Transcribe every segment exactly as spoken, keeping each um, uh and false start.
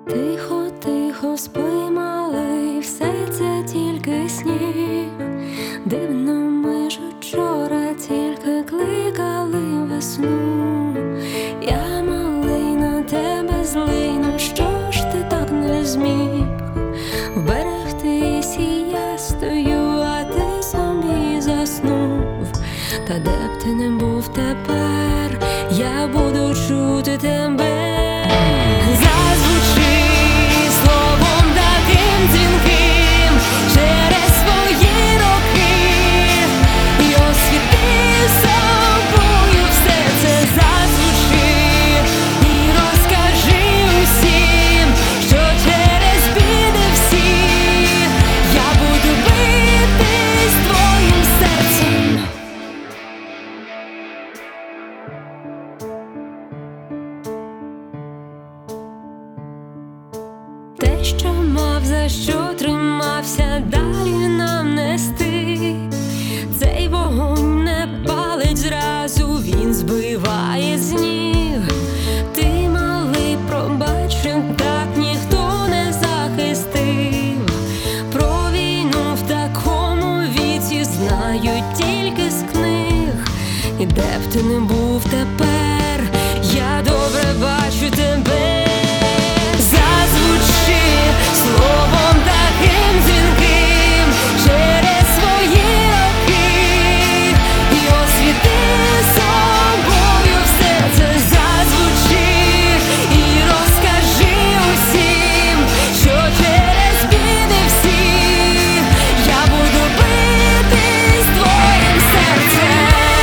Тихо, тихо, спи, малий, все це тільки сніг. Дивно, ми ж учора тільки кликали весну. Я малий на тебе злий, ну що ж ти так не зміг вберегтись, і я стою, а ти собі заснув. Та де б ти не був тепер, я буду чути тебе. Зазвучи словом таким дзвінким через свої роки, і освіти собою все це. Зазвучи і розкажи усім, що через біди всі я буду битись твоїм серцем. Те, що мав, за що тримався, далі нам нести. Цей вогонь не палить зразу, він збиває з ніг. Ти, малий, пробачив, так ніхто не захистив. Про війну в такому віці знають тільки з книг. І де б ти не був тепер, я добре бачу тебе. Зазвучи словом таким дзвінким через свої роки, і освіти собою все це. Зазвучи і розкажи усім, що через біди всі я буду битись твоїм серцем.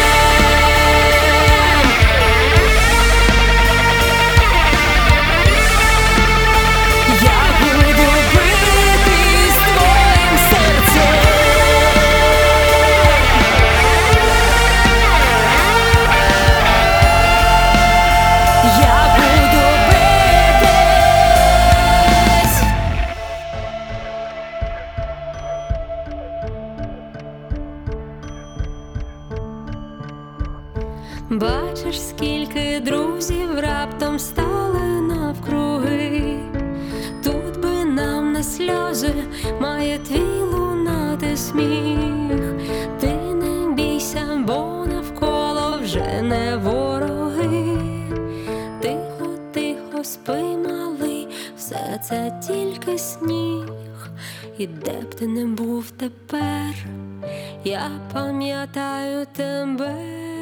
Бачиш, скільки друзів раптом стали навкруги. Тут би нам на сльози має твій лунати сміх. Ти не бійся, бо навколо вже не вороги. Тихо, тихо, спи, малий, все це тільки сніг. І де б ти не був тепер, я пам'ятаю тебе.